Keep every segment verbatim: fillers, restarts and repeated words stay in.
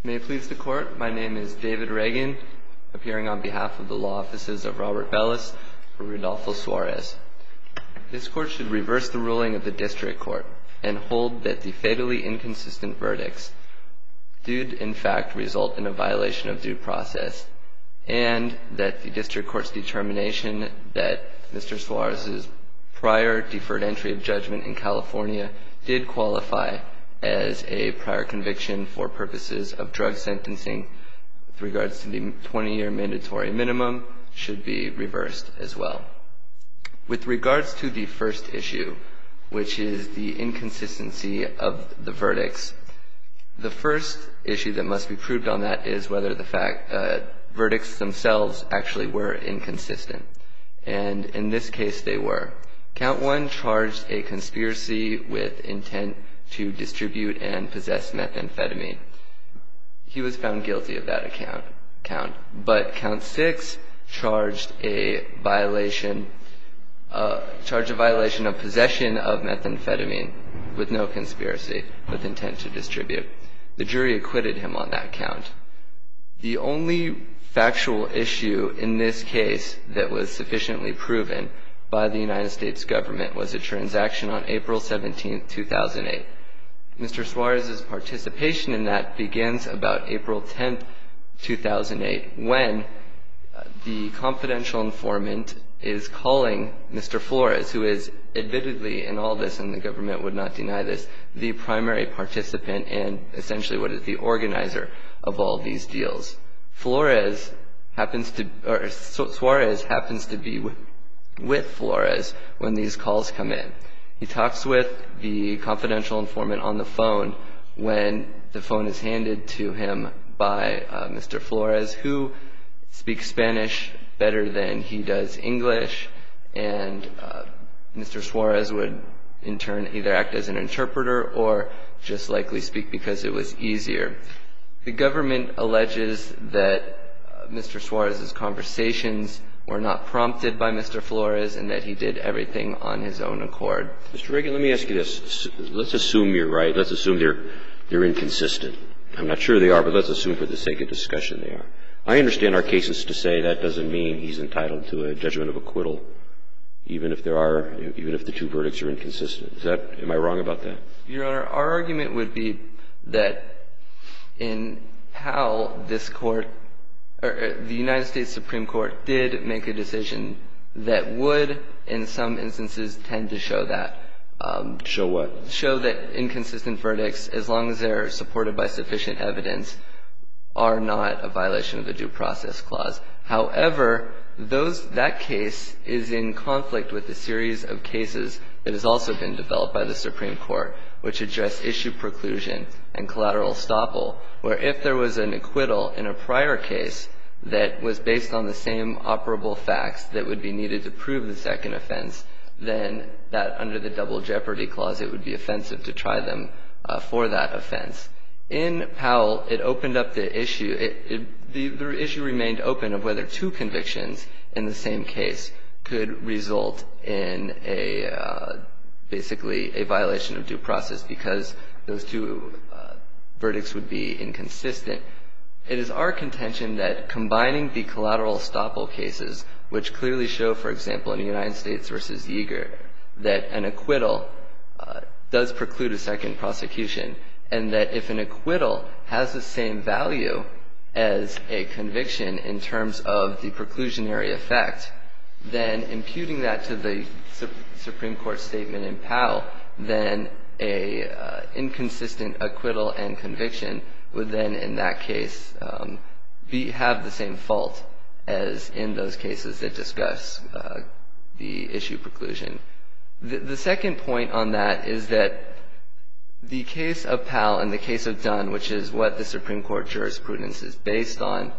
May it please the Court, my name is David Reagan, appearing on behalf of the law offices of Robert Bellis for Rodolfo Suarez. This Court should reverse the ruling of the District Court and hold that the fatally inconsistent verdicts did in fact result in a violation of due process, and that the District Court's determination that Mister Suarez's prior deferred entry of judgment in California did qualify as a prior conviction for purposes of drug sentencing with regards to the twenty-year mandatory minimum should be reversed as well. With regards to the first issue, which is the inconsistency of the verdicts, the first issue that must be proved on that is whether the fact uh, verdicts themselves actually were inconsistent. And in this case, they were. Count one charged a conspiracy with intent to distribute and possess methamphetamine. He was found guilty of that account, count. But count six charged a violation, uh, charged a violation of possession of methamphetamine with no conspiracy, with intent to distribute. The jury acquitted him on that count. The only factual issue in this case that was sufficiently proven by the United States government was a transaction on April seventeenth, two thousand eight. Mister Suarez's participation in that begins about April tenth, two thousand eight, when uh, the confidential informant is calling Mister Flores, who is admittedly in all this, and the government would not deny this, the primary participant and essentially what is the organizer of all these deals. Flores happens to, or Suarez happens to be with, with Flores when these calls come in. He talks with the confidential informant on the phone when the phone is handed to him by uh, Mister Flores, who speaks Spanish better than he does English, and uh, Mister Suarez would in turn either act as an interpreter or just likely speak because it was easier. The government alleges that uh, Mister Suarez's conversations were not prompted by Mister Flores and that he did everything on his own accord. Mister Reagan, let me ask you this. Let's assume you're right. Let's assume they're they're inconsistent. I'm not sure they are, but let's assume for the sake of discussion they are. I understand our cases to say that doesn't mean he's entitled to a judgment of acquittal, even if there are, even if the two verdicts are inconsistent. Is that, am I wrong about that? Your Honor, our argument would be that in how this court, or the United States Supreme Court did make a decision that would, in some instances, tend to show that. Um, show what? Show that inconsistent verdicts, as long as they're supported by sufficient evidence, are not a violation of the Due Process Clause. However, those, that case is in conflict with a series of cases that has also been developed by the Supreme Court, which address issue preclusion and collateral estoppel, where if there was an acquittal in a prior case that was based on the same operable facts that would be needed to prove the second offense, then that under the Double Jeopardy Clause, it would be offensive to try them uh, for that offense. In Powell, it opened up the issue, it, it, the, the issue remained open of whether two convictions in the same case could result in a, uh, basically a violation of due process because those two uh, verdicts would be inconsistent. It is our contention that combining the collateral estoppel cases, which clearly show, for example, in the United States versus Yeager, that an acquittal uh, does preclude a second prosecution, and that if an acquittal has the same value as a conviction in terms of the preclusionary effect, then imputing that to the Su- Supreme Court statement in Powell, then a uh, inconsistent acquittal and conviction would then, in that case, um, be have the same fault as in those cases that discuss uh, the issue preclusion. The, the second point on that is that the case of Powell and the case of Dunn, which is what the Supreme Court jurisprudence is based on,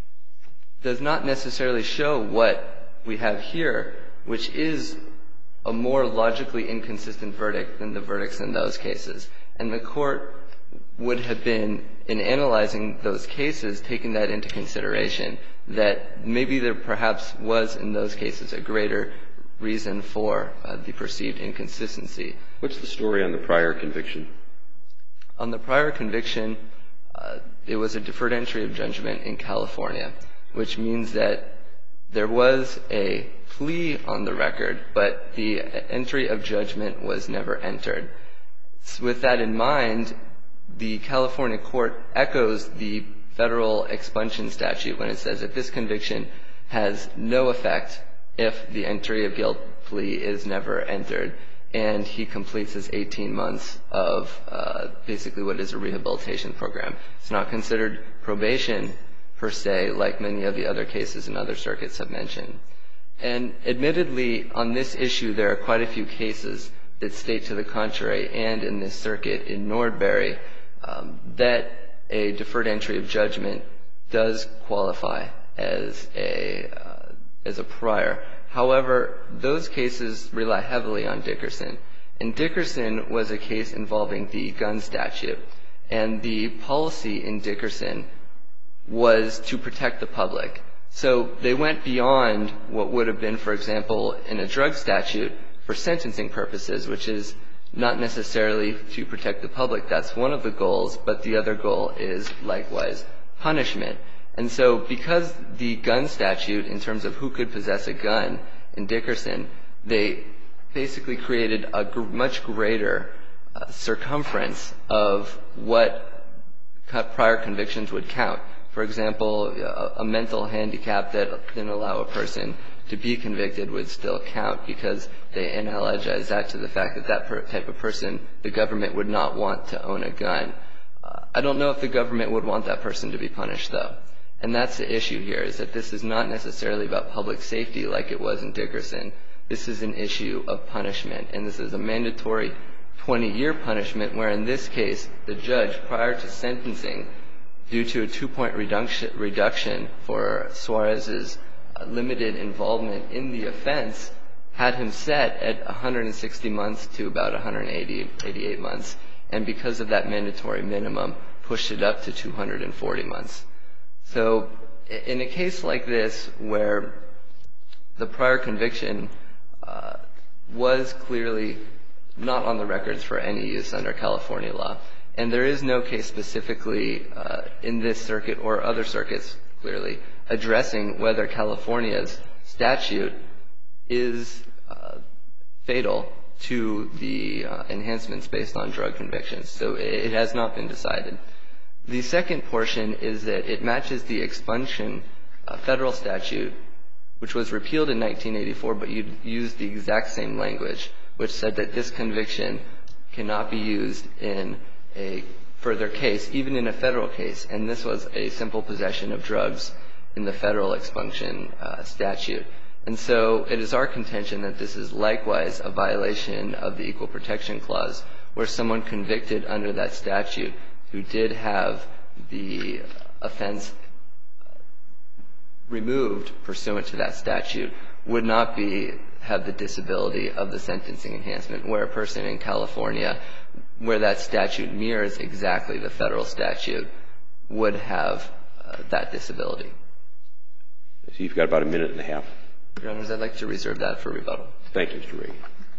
does not necessarily show what we have here, which is a more logically inconsistent verdict than the verdicts in those cases. And the Court would have been, in analyzing those cases, taking that into consideration, that maybe there perhaps was in those cases a greater reason for uh, the perceived inconsistency. What's the story on the prior conviction? On the prior conviction, uh, it was a deferred entry of judgment in California, which means that there was a plea on the record, but the entry of judgment was never entered. With that in mind, the California court echoes the federal expunsion statute when it says that this conviction has no effect if the entry of guilt plea is never entered, and he completes his eighteen months of uh, basically what is a rehabilitation program. It's not considered probation per se, like many of the other cases in other circuits have mentioned. And admittedly, on this issue, there are quite a few cases that state to the contrary, and in this circuit in Nordberry, um, that a deferred entry of judgment does qualify as a uh, as a prior. However, those cases rely heavily on Dickerson. And Dickerson was a case involving the gun statute. And the policy in Dickerson was to protect the public. So they went beyond what would have been, for example, in a drug statute for sentencing purposes, which is not necessarily to protect the public. That's one of the goals, but the other goal is likewise punishment. And so because the gun statute, in terms of who could possess a gun in Dickerson, they basically created a gr- much greater uh, circumference of what prior convictions would count. For example, a, a mental handicap that didn't allow a person to be convicted would still count because they analogize that to the fact that that per- type of person, the government would not want to own a gun. Uh, I don't know if the government would want that person to be punished, though. And that's the issue here, is that this is not necessarily about public safety like it was in Dickerson. This is an issue of punishment, and this is a mandatory twenty-year punishment, where in this case, the judge, prior to sentencing, due to a two-point reduction, reduction for Suarez's uh, limited involvement in the offense, had him set at one hundred sixty months to about one hundred eighty, eighty-eight months, and because of that mandatory minimum, pushed it up to two hundred forty months. So in a case like this, where the prior conviction uh, was clearly not on the records for any use under California law, and there is no case specifically uh, in this circuit or other circuits, clearly, addressing whether California's statute is uh, fatal to the uh, enhancements based on drug convictions. So it has not been decided. The second portion is that it matches the expulsion uh, federal statute, which was repealed in nineteen eighty-four, but you used the exact same language, which said that this conviction cannot be used in a further case, even in a federal case. And this was a simple possession of drugs in the federal expulsion uh, statute. And so it is our contention that this is likewise a violation of the Equal Protection Clause, where someone convicted under that statute who did have the offense removed pursuant to that statute would not be have the disability of the sentencing enhancement, where a person in California, where that statute mirrors exactly the federal statute, would have uh, that disability. So you've got about a minute and a half. Your Honors, I'd like to reserve that for rebuttal. Thank you, Mister Reagan.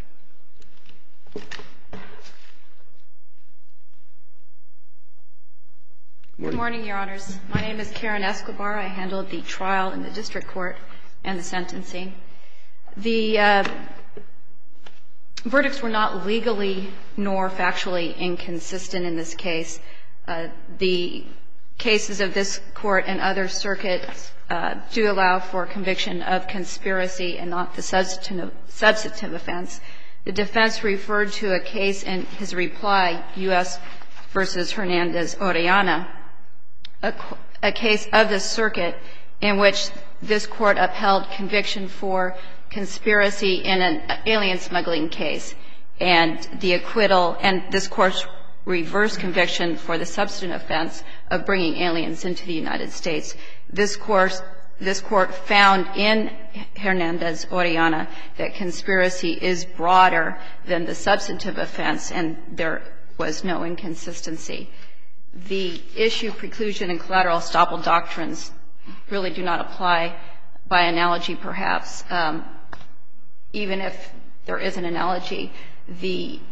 Good morning, Your Honors. My name is Karen Escobar. I handled the trial in the district court and the sentencing. The uh, verdicts were not legally nor factually inconsistent in this case. Uh, the cases of this court and other circuits uh, do allow for conviction of conspiracy and not the substantive, substantive offense. The defense referred to a case in his reply, U S versus Hernandez-Orellana, a, a case of the circuit in which this court upheld conviction for conspiracy in an alien smuggling case, and the acquittal, and this court's reverse conviction for the substantive offense of bringing aliens into the United States. This court, this court found in Hernandez-Orellana that conspiracy is broader than the substantive offense, and there was no inconsistency. The issue preclusion and collateral estoppel doctrines really do not apply by analogy, perhaps. Um, even if there is an analogy, the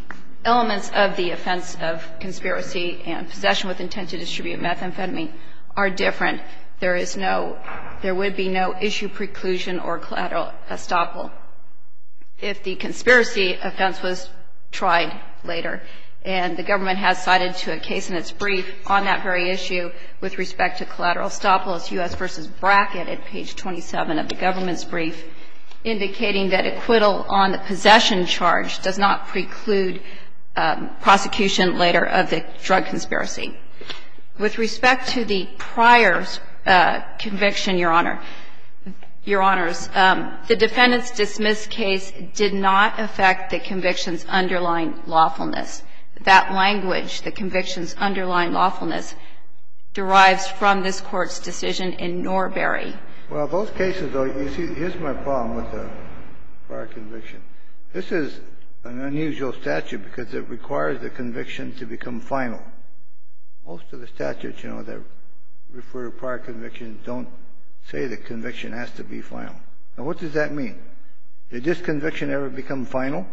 elements of the offense of conspiracy and possession with intent to distribute methamphetamine are different. There is no – there would be no issue preclusion or collateral estoppel if the conspiracy offense was tried later. And the government has cited to a case in its brief on that very issue with respect to collateral estoppel. It's U S v. Brackett at page twenty-seven of the government's brief, indicating that acquittal on the possession charge does not preclude um, prosecution later of the drug conspiracy. With respect to the prior uh, conviction, Your Honor, Your Honors, um, the defendant's dismissed case did not affect the conviction's underlying lawfulness. That language, the conviction's underlying lawfulness, derives from this Court's decision in Norbury. Well, those cases, though, you see, here's my problem with the prior conviction. This is an unusual statute because it requires the conviction to become final. Most of the statutes, you know, that refer to prior convictions don't say the conviction has to be final. Now, what does that mean? Did this conviction ever become final?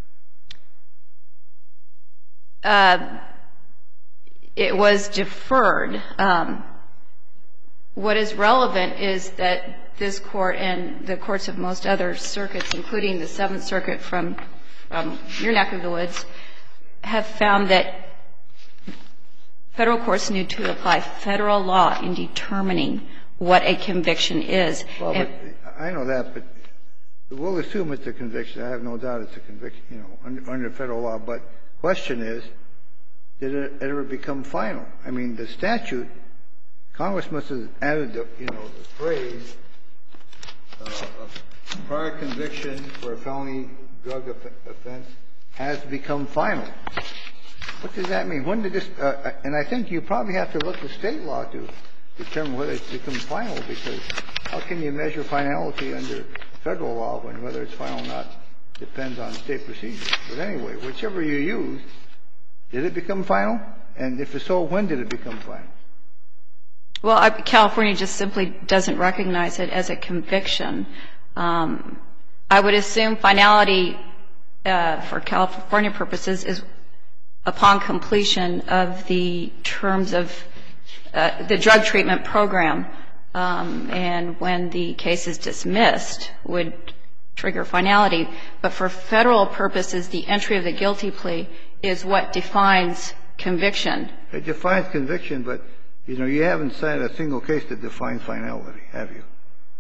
Uh, it was deferred. Um, what is relevant is that this Court and the courts of most other circuits, including the Seventh Circuit from um, your neck of the woods, have found that Federal courts need to apply Federal law in determining what a conviction is. Well, but I know that, but we'll assume it's a conviction. I have no doubt it's a conviction, you know, under, under Federal law. But the question is, did it ever become final? I mean, the statute, Congress must have added, the, you know, the phrase, uh, a prior conviction for a felony drug offense has become final. What does that mean? When did this uh, – and I think you probably have to look at State law to determine whether it's become final, because how can you measure finality under Federal law when whether it's final or not depends on State procedure? But anyway, whichever you use, did it become final? And if so, when did it become final? Well, I, California just simply doesn't recognize it as a conviction. Um, I would assume finality uh, for California purposes is upon completion of the terms of uh, the drug treatment program, um, and when the case is dismissed would trigger finality. But for Federal purposes, the entry of the guilty plea is what defines conviction. It defines conviction, but, you know, you haven't cited a single case that defines finality, have you?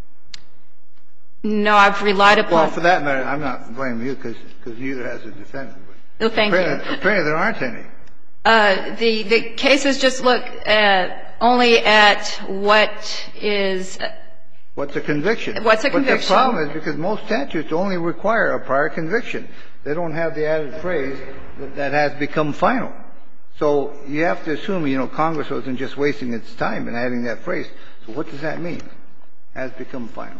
No, I've relied upon. Well, for that matter, I'm not blaming you because neither has a defendant. Oh, thank apparently, you. Apparently there aren't any. Uh, the, the cases just look at only at what is. What's a conviction? What's a conviction? But the problem is because most statutes only require a prior conviction. They don't have the added phrase that, that has become final. So you have to assume, you know, Congress wasn't just wasting its time in adding that phrase. So what does that mean, has become final?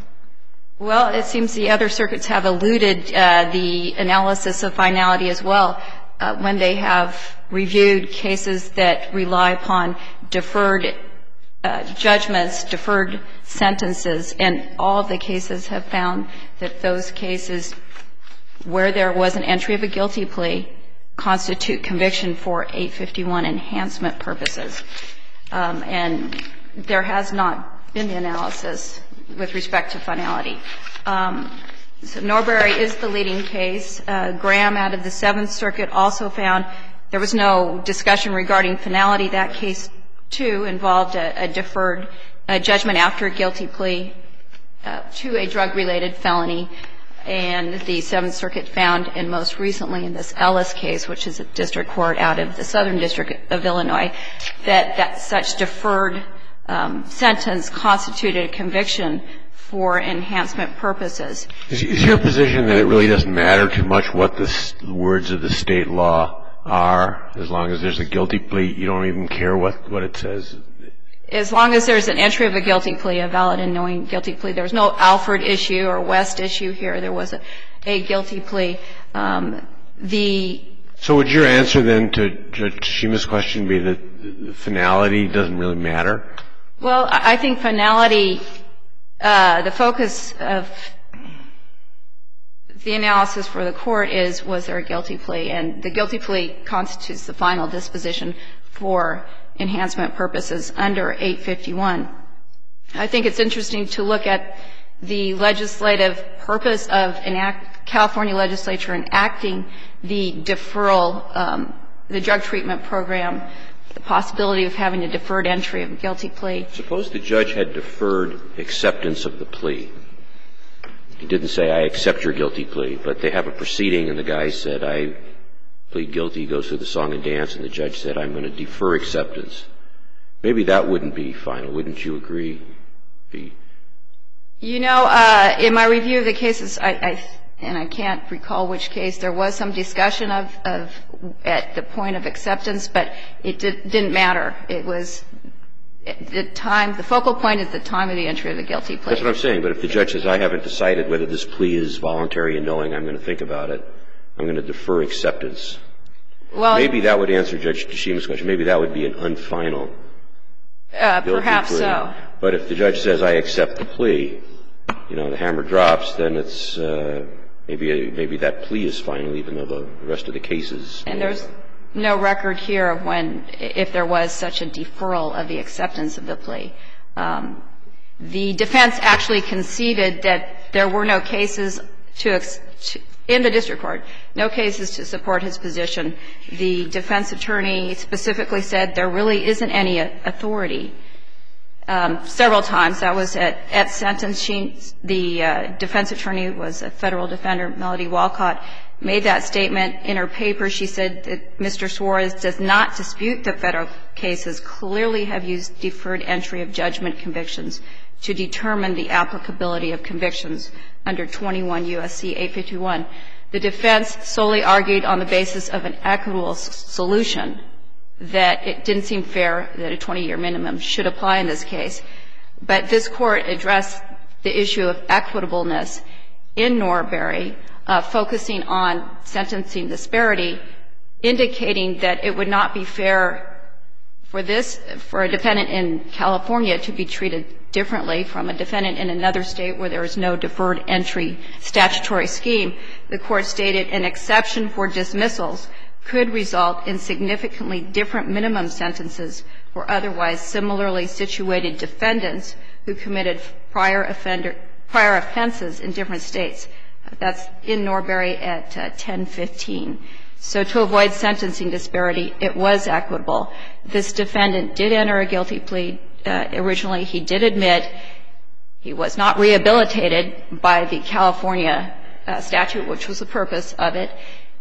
Well, it seems the other circuits have eluded uh, the analysis of finality as well uh, when they have reviewed cases that rely upon deferred uh, judgments, deferred sentences, and all of the cases have found that those cases where there was an entry of a guilty plea constitute conviction for eight fifty-one enhancement purposes. Um, and there has not been the analysis with respect to finality. Um, so Norbury is the leading case. Uh, Graham out of the Seventh Circuit also found there was no discussion regarding finality. That case, too, involved a, a deferred a judgment after a guilty plea uh, to a drug-related felony. And the Seventh Circuit found, and most recently in this Ellis case, which is a district court out of the Southern District of Illinois, that, that such deferred um, sentence constituted a conviction for enhancement purposes. Is, is your position that it really doesn't matter too much what the s- words of the State law are, as long as there's a guilty plea, you don't even care what, what it says? As long as there's an entry of a guilty plea, a valid and knowing guilty plea. There was no Alford issue or West issue here. There was a, a guilty plea. Um, the So would your answer then to Judge Tashima's question be that the finality doesn't really matter? Well, I think finality, uh, the focus of the analysis for the court is, was there a guilty plea? And the guilty plea constitutes the final disposition for enhancement purposes under eight fifty-one. I think it's interesting to look at the legislative purpose of enact, California legislature enacting the deferral, um, the drug treatment program, the possibility of having a deferred entry of a guilty plea. Suppose the judge had deferred acceptance of the plea. He didn't say, I accept your guilty plea, but they have a proceeding and the guy said, I plead guilty, goes through the song and dance, and the judge said, I'm going to defer acceptance. Maybe that wouldn't be final. Wouldn't you agree? Be You know, uh, in my review of the cases, I, I, and I can't recall which case, there was some discussion of, of at the point of acceptance, but it did, didn't matter. It was the time, the focal point is the time of the entry of the guilty plea. That's what I'm saying. But if the judge says, I haven't decided whether this plea is voluntary and knowing I'm going to think about it, I'm going to defer acceptance. Well, maybe that would answer Judge Tashima's question. Maybe that would be an unfinal uh, guilty perhaps plea. so. But if the judge says, I accept the plea, you know, the hammer drops, then it's uh, maybe maybe that plea is final, even though the rest of the case is. And there's no record here of when, if there was such a deferral of the acceptance of the plea. Um, the defense actually conceded that there were no cases to, ex- to in the district court, no cases to support his position. The defense attorney specifically said there really isn't any authority. Um, several times, that was at, at sentencing, the uh, defense attorney was a federal defender, Melody Walcott, made that statement. In her paper, she said that Mister Suarez does not dispute that federal cases clearly have used deferred entry of judgment convictions to determine the applicability of convictions under twenty-one U S C eight fifty-one. The defense solely argued on the basis of an equitable s- solution that it didn't seem fair that a twenty-year minimum should apply in this case. But this Court addressed the issue of equitableness in Norbury, uh, focusing on sentencing disparity, indicating that it would not be fair for this, for a defendant in California to be treated differently from a defendant in another state where there is no deferred entry statutory scheme. The Court stated an exception for dismissals could result in significantly different minimum sentences for otherwise similarly situated defendants who committed prior offender, prior offenses in different states. That's in Norbury at uh, ten fifteen. So to avoid sentencing disparity, it was equitable. This defendant did enter a guilty plea. Uh, originally, he did admit he was not rehabilitated by the California uh, statute, which was the purpose of it.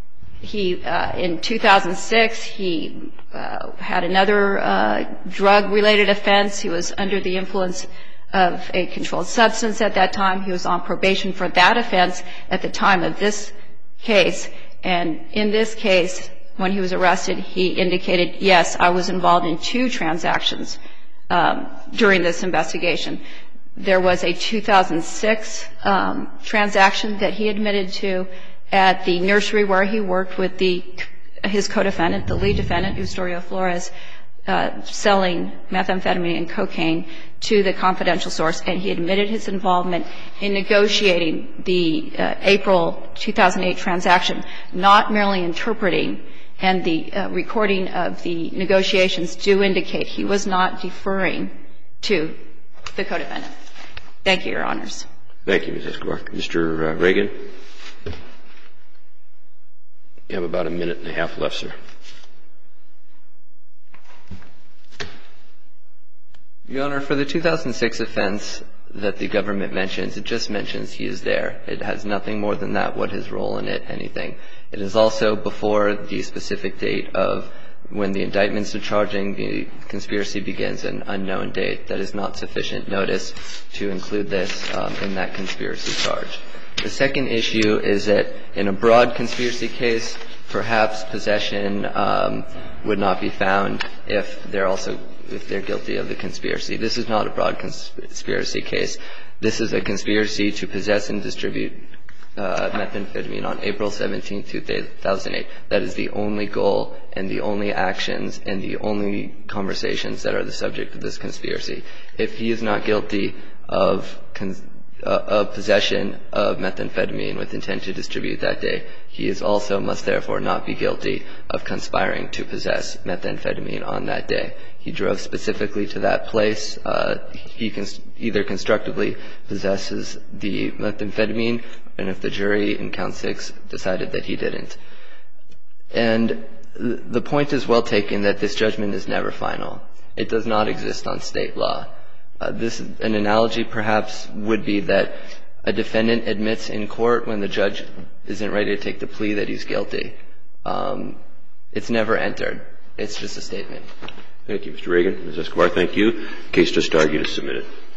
He, uh, in two thousand six, he uh, had another uh, drug-related offense. He was under the influence of a controlled substance at that time. He was on probation for that offense at the time of this case. And in this case, when he was arrested, he indicated, yes, I was involved in two transactions um, during this investigation. There was a two thousand six um, transaction that he admitted to at the nursery where he worked with the his co-defendant, the lead defendant, Eustorio Flores, uh, selling methamphetamine and cocaine to the confidential source, and he admitted his involvement in negotiating the uh, April two thousand eight transaction, not merely interpreting, and the uh, recording of the negotiations do indicate he was not deferring to the co-defendant. Thank you, Your Honors. Thank you, Miz Escobar. Mister Uh, Reagan? You have about a minute and a half left, sir. Your Honor, for the two thousand six offense that the government mentions, it just mentions he is there. It has nothing more than that, what his role in it, anything. It is also before the specific date of when the indictments are charging the conspiracy begins, an unknown date. That is not sufficient notice to include this um, in that conspiracy charge. The second issue is that in a broad conspiracy case, perhaps possession um, would not be found if they're also if they're guilty of the conspiracy. This is not a broad conspiracy case. This is a conspiracy to possess and distribute uh, methamphetamine on April seventeenth, two thousand eight. That is the only goal and the only actions and the only conversations that are the subject of this conspiracy. If he is not guilty of con- uh, of possession of methamphetamine with intent to distribute that day, he is also must therefore not be guilty of conspiring to possess methamphetamine on that day. He drove specifically to that place. Uh, he can either constructively possesses the methamphetamine, and if the jury in count six decided that he didn't. And the point is well taken that this judgment is never final. It does not exist on state law. Uh, this, an analogy perhaps would be that a defendant admits in court when the judge isn't ready to take the plea that he's guilty. Um, it's never entered. It's just a statement. Thank you, Mister Reagan. Miz Escobar, thank you. The case just argued is submitted.